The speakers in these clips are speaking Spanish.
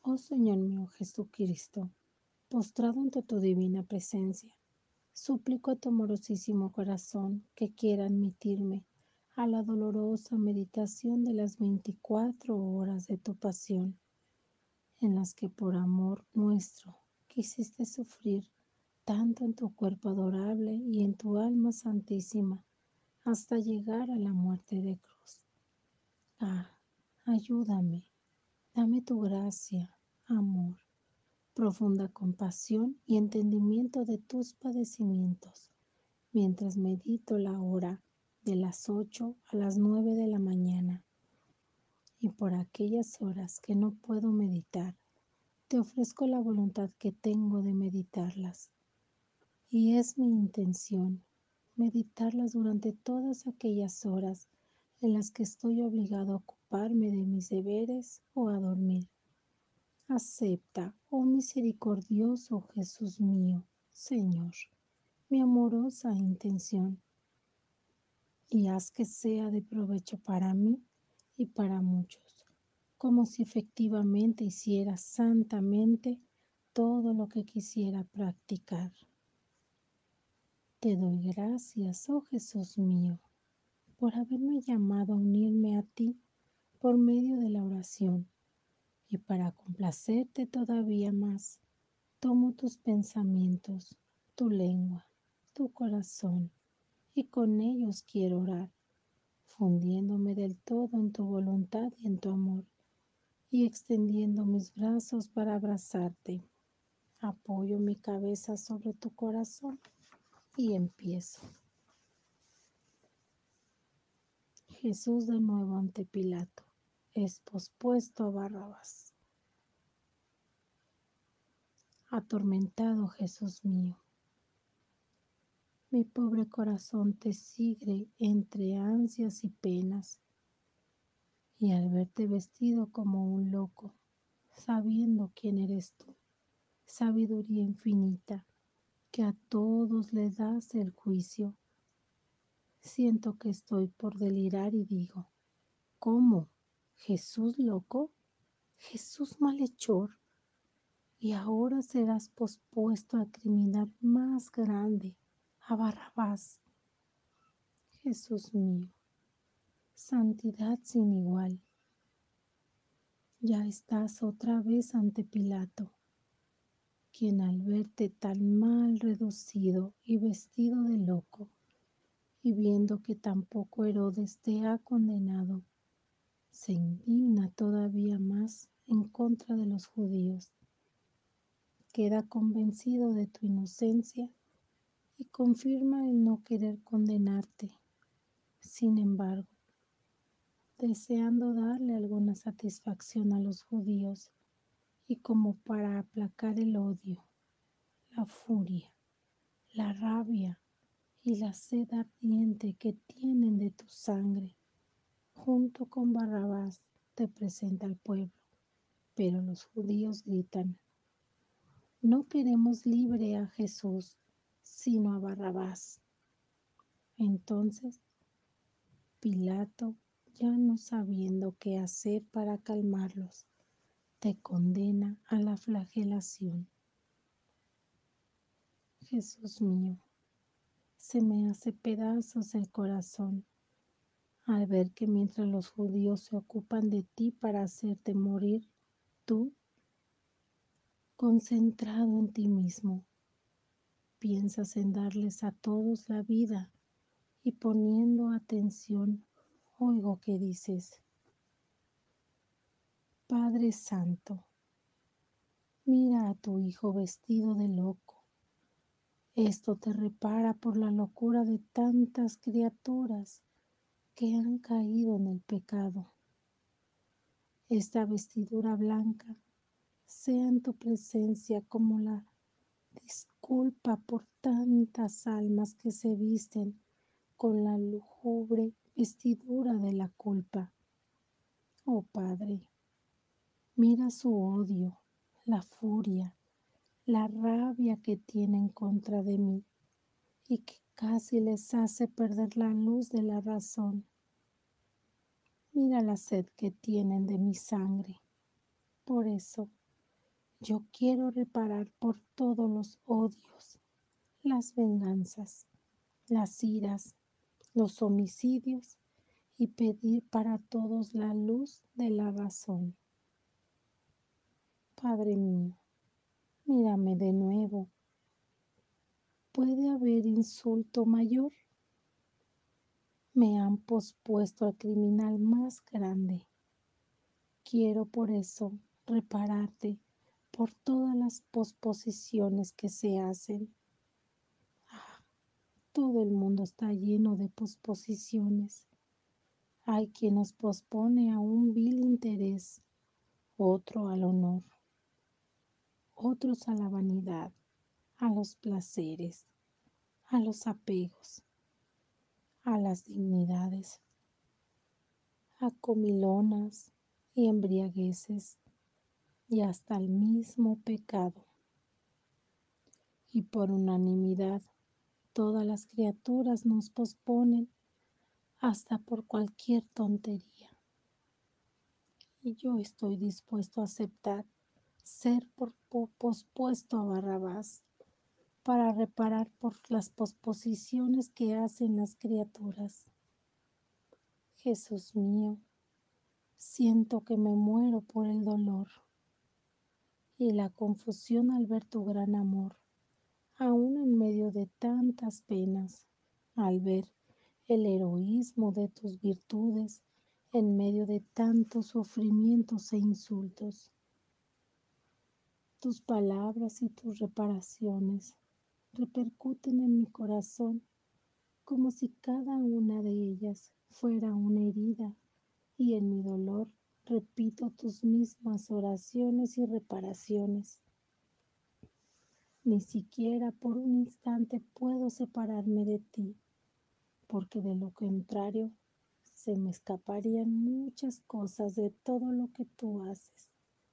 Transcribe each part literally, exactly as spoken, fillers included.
Oh Señor mío Jesucristo, postrado ante tu divina presencia, suplico a tu amorosísimo corazón que quiera admitirme a la dolorosa meditación de las veinticuatro horas de tu pasión, en las que por amor nuestro quisiste sufrir tanto en tu cuerpo adorable y en tu alma santísima, hasta llegar a la muerte de cruz. Ah, ayúdame, dame tu gracia, amor, profunda compasión y entendimiento de tus padecimientos, mientras medito la hora de las ocho a las nueve de la mañana. Y por aquellas horas que no puedo meditar, te ofrezco la voluntad que tengo de meditarlas. Y es mi intención meditarlas durante todas aquellas horas en las que estoy obligado a ocuparme de mis deberes o a dormir. Acepta, oh misericordioso Jesús mío, Señor, mi amorosa intención, y haz que sea de provecho para mí y para muchos, como si efectivamente hiciera santamente todo lo que quisiera practicar. Te doy gracias, oh Jesús mío, por haberme llamado a unirme a ti por medio de la oración, y para complacerte todavía más, tomo tus pensamientos, tu lengua, tu corazón, y con ellos quiero orar, fundiéndome del todo en tu voluntad y en tu amor, y extendiendo mis brazos para abrazarte. Apoyo mi cabeza sobre tu corazón y empiezo. Jesús de nuevo ante Pilato, es pospuesto a Barrabás. Atormentado Jesús mío, mi pobre corazón te sigue entre ansias y penas, y al verte vestido como un loco, sabiendo quién eres tú, sabiduría infinita, que a todos le das el juicio, siento que estoy por delirar y digo, ¿cómo? ¿Jesús loco? ¿Jesús malhechor? Y ahora serás pospuesto al criminal más grande, a Barrabás. Jesús mío, santidad sin igual, ya estás otra vez ante Pilato, quien al verte tan mal reducido y vestido de loco, y viendo que tampoco Herodes te ha condenado, se indigna todavía más en contra de los judíos. Queda convencido de tu inocencia y confirma el no querer condenarte. Sin embargo, deseando darle alguna satisfacción a los judíos y como para aplacar el odio, la furia, la rabia y la sed ardiente que tienen de tu sangre, junto con Barrabás te presenta al pueblo. Pero los judíos gritan, no queremos libre a Jesús, sino a Barrabás. Entonces, Pilato, ya no sabiendo qué hacer para calmarlos, te condena a la flagelación. Jesús mío, se me hace pedazos el corazón al ver que mientras los judíos se ocupan de ti para hacerte morir, tú, concentrado en ti mismo, piensas en darles a todos la vida y poniendo atención, oigo que dices, Padre Santo, mira a tu hijo vestido de loco. Esto te repara por la locura de tantas criaturas que han caído en el pecado. Esta vestidura blanca sea en tu presencia como la disculpa por tantas almas que se visten con la lúgubre vestidura de la culpa. Oh Padre, mira su odio, la furia, la rabia que tienen contra de mí y que casi les hace perder la luz de la razón. Mira la sed que tienen de mi sangre. Por eso, Yo quiero reparar por todos los odios, las venganzas, las iras, los homicidios y pedir para todos la luz de la razón. Padre mío, mírame de nuevo. ¿Puede haber insulto mayor? Me han pospuesto al criminal más grande. Quiero por eso repararte por todas las posposiciones que se hacen. Ah, todo el mundo está lleno de posposiciones. Hay quien nos pospone a un vil interés, otro al honor, otros a la vanidad, a los placeres, a los apegos, a las dignidades, a comilonas y embriagueces y hasta el mismo pecado. Y por unanimidad todas las criaturas nos posponen hasta por cualquier tontería. Y yo estoy dispuesto a aceptar ser por, por pospuesto a Barrabás para reparar por las posposiciones que hacen las criaturas. Jesús mío, siento que me muero por el dolor y la confusión al ver tu gran amor, aún en medio de tantas penas, al ver el heroísmo de tus virtudes en medio de tantos sufrimientos e insultos. Tus palabras y tus reparaciones repercuten en mi corazón como si cada una de ellas fuera una herida, y en mi dolor repito tus mismas oraciones y reparaciones. Ni siquiera por un instante puedo separarme de ti, porque de lo contrario se me escaparían muchas cosas de todo lo que tú haces.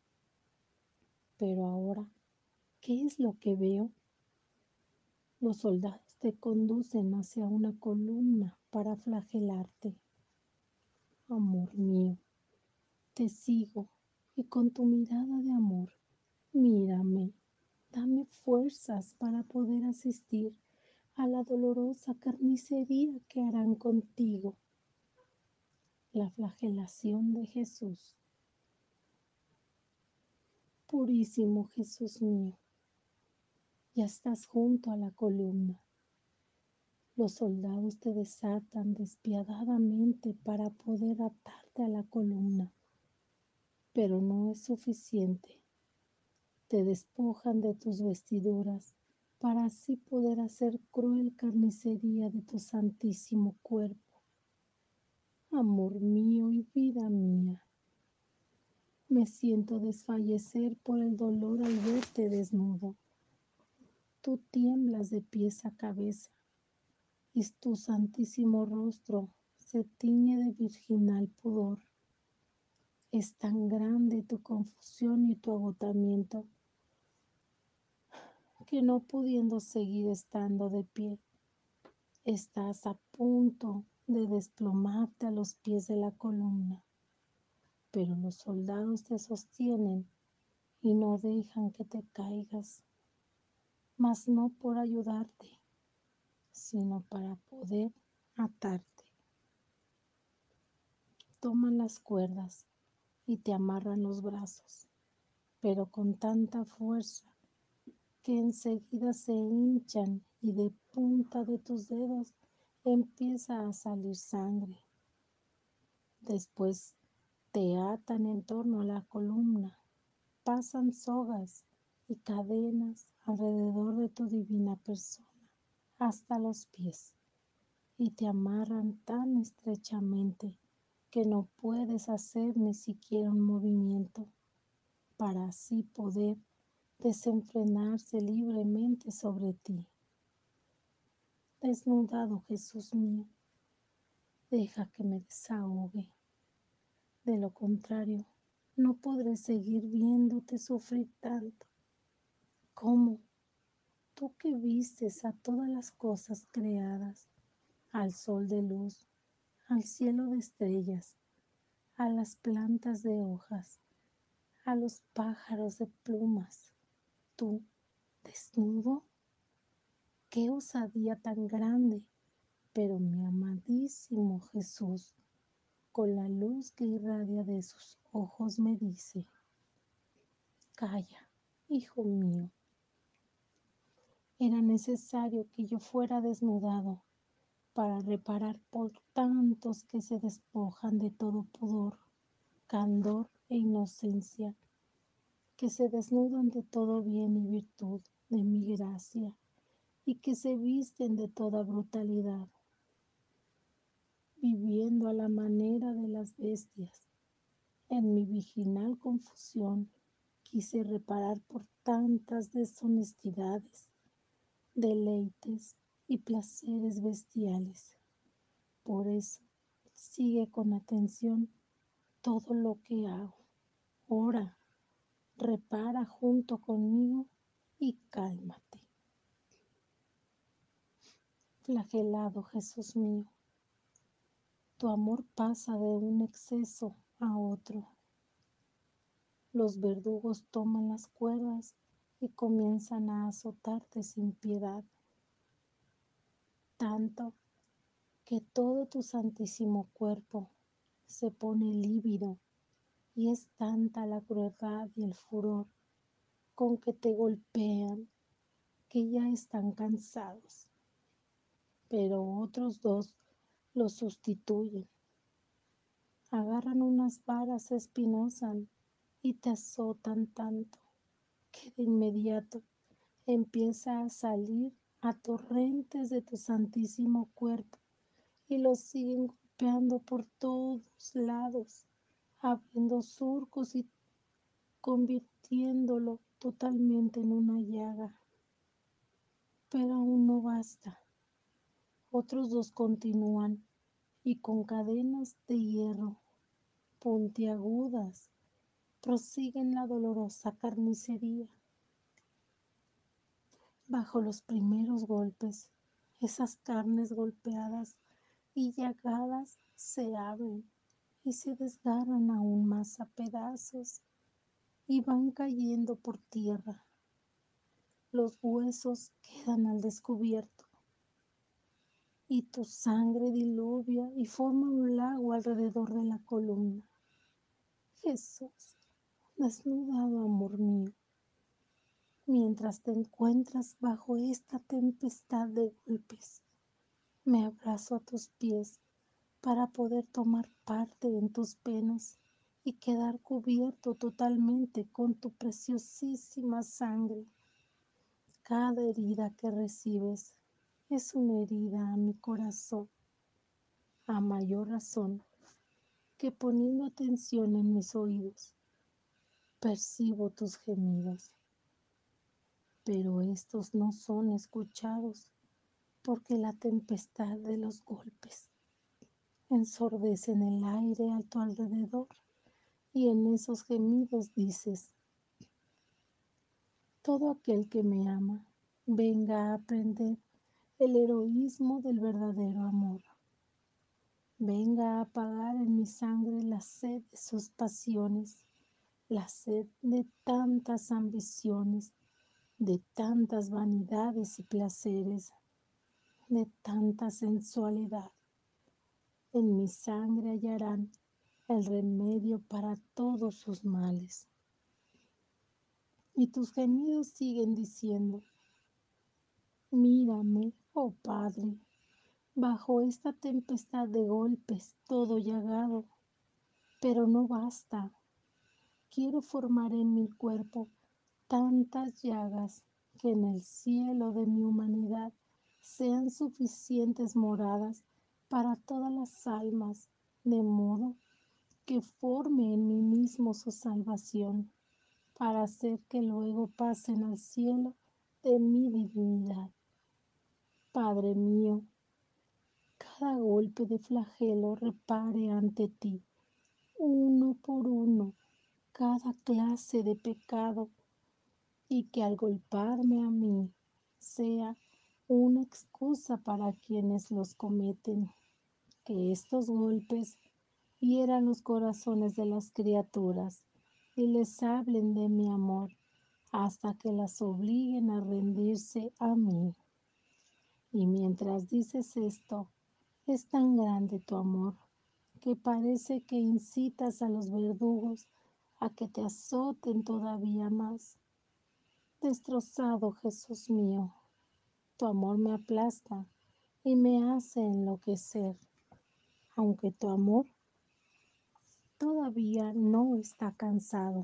Pero ahora, ¿qué es lo que veo? Los soldados te conducen hacia una columna para flagelarte. Amor mío, te sigo y con tu mirada de amor, mírame, dame fuerzas para poder asistir a la dolorosa carnicería que harán contigo. La flagelación de Jesús. Purísimo Jesús mío, ya estás junto a la columna. Los soldados te desatan despiadadamente para poder atarte a la columna, pero no es suficiente. Te despojan de tus vestiduras para así poder hacer cruel carnicería de tu santísimo cuerpo. Amor mío y vida mía, me siento desfallecer por el dolor al verte desnudo. Tú tiemblas de pies a cabeza y tu santísimo rostro se tiñe de virginal pudor. Es tan grande tu confusión y tu agotamiento que no pudiendo seguir estando de pie, estás a punto de desplomarte a los pies de la columna. Pero los soldados te sostienen y no dejan que te caigas, mas no por ayudarte, sino para poder atarte. Toman las cuerdas y te amarran los brazos, pero con tanta fuerza que enseguida se hinchan y de punta de tus dedos empieza a salir sangre. Después te atan en torno a la columna, pasan sogas y cadenas alrededor de tu divina persona hasta los pies y te amarran tan estrechamente que no puedes hacer ni siquiera un movimiento para así poder desenfrenarse libremente sobre ti. Desnudado, Jesús mío, deja que me desahogue. De lo contrario, no podré seguir viéndote sufrir tanto. ¿Cómo? Tú que vistes a todas las cosas creadas, al sol de luz, al cielo de estrellas, a las plantas de hojas, a los pájaros de plumas. ¿Tú, desnudo? ¡Qué osadía tan grande! Pero mi amadísimo Jesús, con la luz que irradia de sus ojos, me dice: calla, hijo mío. Era necesario que yo fuera desnudado para reparar por tantos que se despojan de todo pudor, candor e inocencia, que se desnudan de todo bien y virtud de mi gracia, y que se visten de toda brutalidad, viviendo a la manera de las bestias. En mi virginal confusión quise reparar por tantas deshonestidades, deleites y placeres bestiales. Por eso, sigue con atención todo lo que hago. Ora, repara junto conmigo y cálmate. Flagelado Jesús mío, tu amor pasa de un exceso a otro. Los verdugos toman las cuerdas y comienzan a azotarte sin piedad, tanto que todo tu santísimo cuerpo se pone lívido, y es tanta la crueldad y el furor con que te golpean que ya están cansados. Pero otros dos los sustituyen. Agarran unas varas espinosas y te azotan tanto que de inmediato empieza a salir a torrentes de tu santísimo cuerpo, y los siguen golpeando por todos lados, abriendo surcos y convirtiéndolo totalmente en una llaga. Pero aún no basta. Otros dos continúan y con cadenas de hierro puntiagudas prosiguen la dolorosa carnicería. Bajo los primeros golpes, esas carnes golpeadas y llagadas se abren y se desgarran aún más a pedazos y van cayendo por tierra. Los huesos quedan al descubierto y tu sangre diluvia y forma un lago alrededor de la columna. Jesús, desnudado amor mío, mientras te encuentras bajo esta tempestad de golpes, me abrazo a tus pies para poder tomar parte en tus penas y quedar cubierto totalmente con tu preciosísima sangre. Cada herida que recibes es una herida a mi corazón, a mayor razón que poniendo atención en mis oídos, percibo tus gemidos. Pero estos no son escuchados, porque la tempestad de los golpes ensordecen el aire a tu alrededor, y en esos gemidos dices: todo aquel que me ama, venga a aprender el heroísmo del verdadero amor. Venga a apagar en mi sangre la sed de sus pasiones, la sed de tantas ambiciones, de tantas vanidades y placeres, de tanta sensualidad. En mi sangre hallarán el remedio para todos sus males. Y tus gemidos siguen diciendo: mírame, oh Padre, bajo esta tempestad de golpes todo llagado, pero no basta. Quiero formar en mi cuerpo tantas llagas que en el cielo de mi humanidad sean suficientes moradas para todas las almas, de modo que forme en mí mismo su salvación, para hacer que luego pasen al cielo de mi divinidad. Padre mío, cada golpe de flagelo repare ante ti, uno por uno, cada clase de pecado, y que al golpearme a mí sea una excusa para quienes los cometen, que estos golpes hieran los corazones de las criaturas y les hablen de mi amor hasta que las obliguen a rendirse a mí. Y mientras dices esto, es tan grande tu amor que parece que incitas a los verdugos a que te azoten todavía más. Destrozado Jesús mío, tu amor me aplasta y me hace enloquecer, aunque tu amor todavía no está cansado.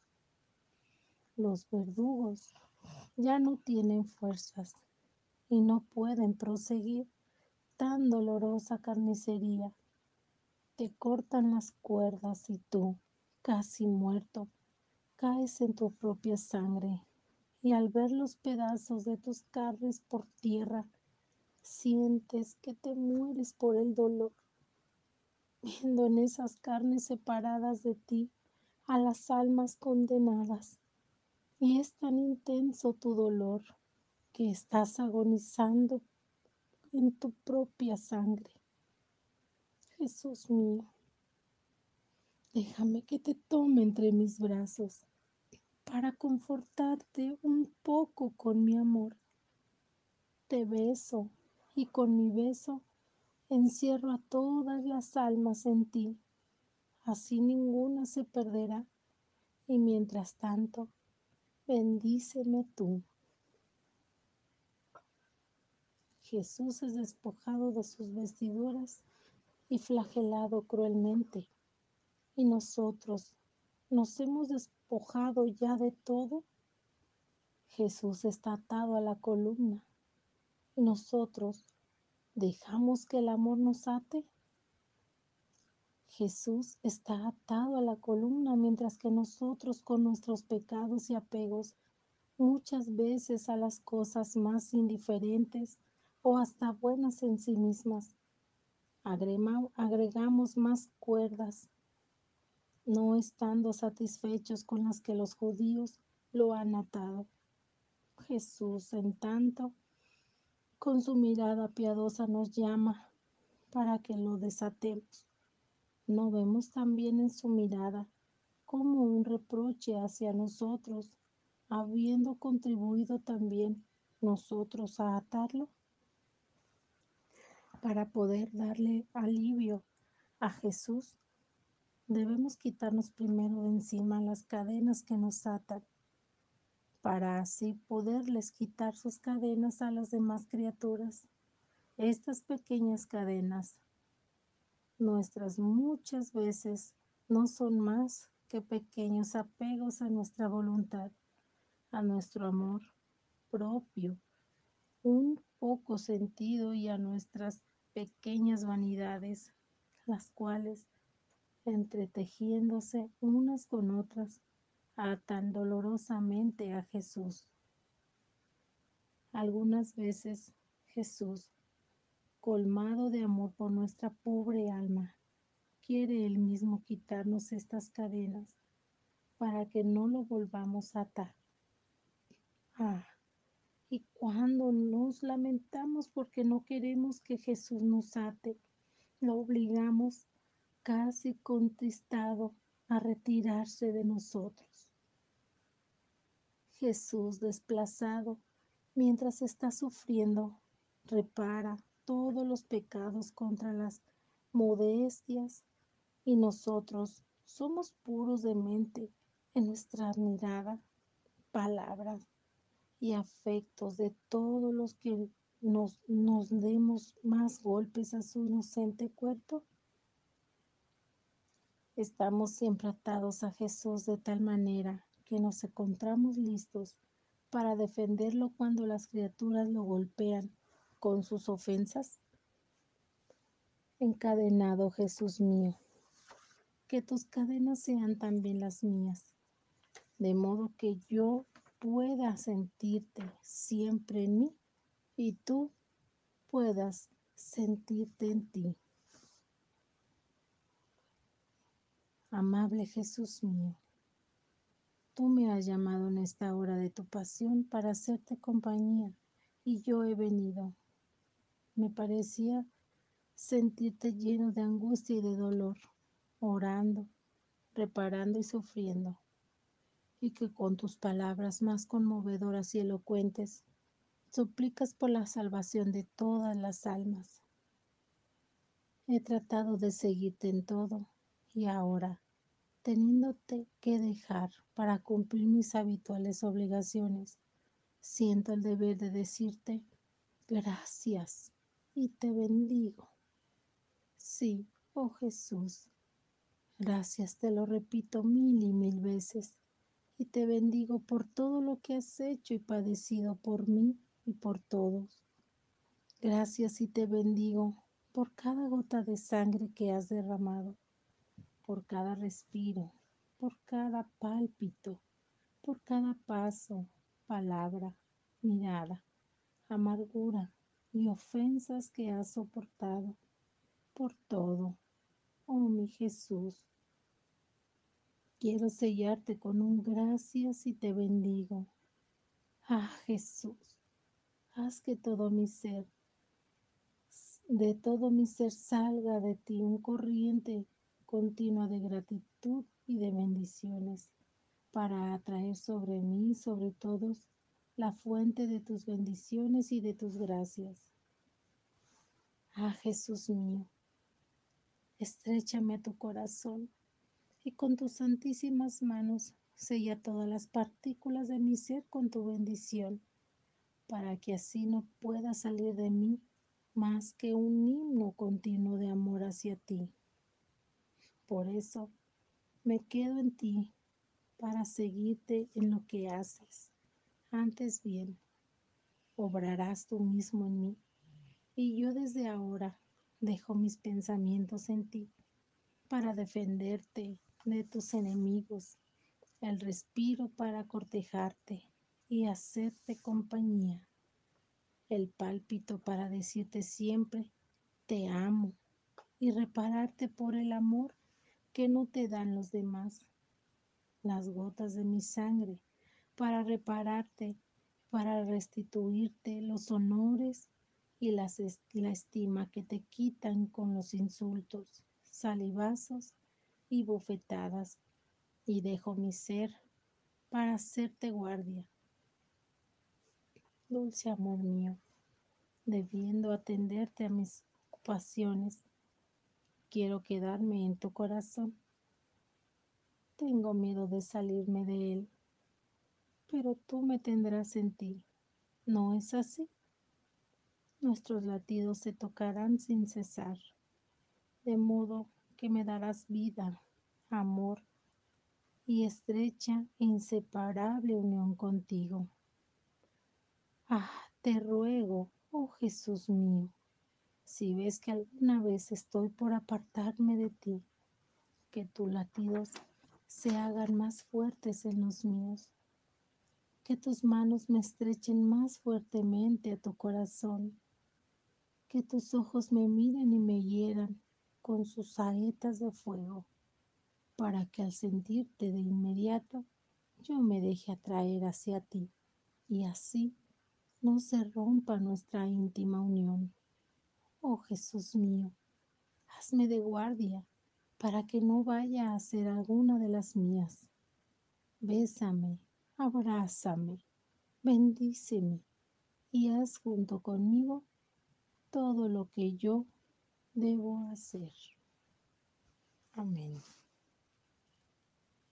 Los verdugos ya no tienen fuerzas y no pueden proseguir tan dolorosa carnicería. Te cortan las cuerdas y tú, casi muerto, caes en tu propia sangre y al ver los pedazos de tus carnes por tierra, sientes que te mueres por el dolor, viendo en esas carnes separadas de ti a las almas condenadas. Y es tan intenso tu dolor que estás agonizando en tu propia sangre. Jesús mío, déjame que te tome entre mis brazos para confortarte un poco con mi amor. Te beso y con mi beso encierro a todas las almas en ti. Así ninguna se perderá. Y mientras tanto, bendíceme tú. Jesús es despojado de sus vestiduras y flagelado cruelmente. ¿Y nosotros nos hemos despojado ya de todo? Jesús está atado a la columna. ¿Y nosotros dejamos que el amor nos ate? Jesús está atado a la columna mientras que nosotros con nuestros pecados y apegos muchas veces a las cosas más indiferentes o hasta buenas en sí mismas, agregamos más cuerdas, no estando satisfechos con las que los judíos lo han atado. Jesús, en tanto, con su mirada piadosa nos llama para que lo desatemos. ¿No vemos también en su mirada como un reproche hacia nosotros, habiendo contribuido también nosotros a atarlo? Para poder darle alivio a Jesús, debemos quitarnos primero de encima las cadenas que nos atan, para así poderles quitar sus cadenas a las demás criaturas. Estas pequeñas cadenas, nuestras muchas veces, no son más que pequeños apegos a nuestra voluntad, a nuestro amor propio, un poco sentido y a nuestras pequeñas vanidades, las cuales, entretejiéndose unas con otras, atan dolorosamente a Jesús. Algunas veces Jesús, colmado de amor por nuestra pobre alma, quiere él mismo quitarnos estas cadenas para que no lo volvamos a atar. Ah, y cuando nos lamentamos porque no queremos que Jesús nos ate, lo obligamos casi contristado a retirarse de nosotros. Jesús, desplazado, mientras está sufriendo, repara todos los pecados contra las modestias y nosotros somos puros de mente en nuestra mirada, palabras y afectos de todos los que nos, nos demos más golpes a su inocente cuerpo. Estamos siempre atados a Jesús de tal manera que nos encontramos listos para defenderlo cuando las criaturas lo golpean con sus ofensas. Encadenado Jesús mío, que tus cadenas sean también las mías, de modo que yo pueda sentirte siempre en mí y tú puedas sentirte en ti. Amable Jesús mío, tú me has llamado en esta hora de tu pasión para hacerte compañía y yo he venido. Me parecía sentirte lleno de angustia y de dolor, orando, reparando y sufriendo. y que con tus palabras más conmovedoras y elocuentes suplicas por la salvación de todas las almas. He tratado de seguirte en todo y ahora, teniéndote que dejar para cumplir mis habituales obligaciones, siento el deber de decirte gracias y te bendigo. Sí, oh Jesús, gracias, te lo repito mil y mil veces, y te bendigo por todo lo que has hecho y padecido por mí y por todos. Gracias y te bendigo por cada gota de sangre que has derramado, por cada respiro, por cada pálpito, por cada paso, palabra, mirada, amargura y ofensas que has soportado, por todo, oh mi Jesús. Quiero sellarte con un gracias y te bendigo. Ah, Jesús, haz que todo mi ser, de todo mi ser salga de ti un corriente continua de gratitud y de bendiciones, para atraer sobre mí y sobre todos la fuente de tus bendiciones y de tus gracias. Ah, Jesús mío, estréchame a tu corazón y con tus santísimas manos sella todas las partículas de mi ser con tu bendición, para que así no pueda salir de mí más que un himno continuo de amor hacia ti. Por eso me quedo en ti para seguirte en lo que haces. Antes bien, obrarás tú mismo en mí, y yo desde ahora dejo mis pensamientos en ti para defenderte de tus enemigos, el respiro para cortejarte y hacerte compañía, el pálpito para decirte siempre te amo y repararte por el amor que no te dan los demás, las gotas de mi sangre para repararte, para restituirte los honores y las, la estima que te quitan con los insultos, salivazos y bofetadas, y dejo mi ser para hacerte guardia. Dulce amor mío, debiendo atenderte a mis pasiones, quiero quedarme en tu corazón. Tengo miedo de salirme de él, pero tú me tendrás en ti. ¿No es así? Nuestros latidos se tocarán sin cesar, de modo que me darás vida, amor y estrecha e inseparable unión contigo. Ah, te ruego, oh Jesús mío, si ves que alguna vez estoy por apartarme de ti, que tus latidos se hagan más fuertes en los míos, que tus manos me estrechen más fuertemente a tu corazón, que tus ojos me miren y me hieran con sus saetas de fuego, para que al sentirte de inmediato yo me deje atraer hacia ti, y así no se rompa nuestra íntima unión. Oh Jesús mío, hazme de guardia para que no vaya a ser alguna de las mías. Bésame, abrázame, bendíceme y haz junto conmigo todo lo que yo debo hacer. Amén.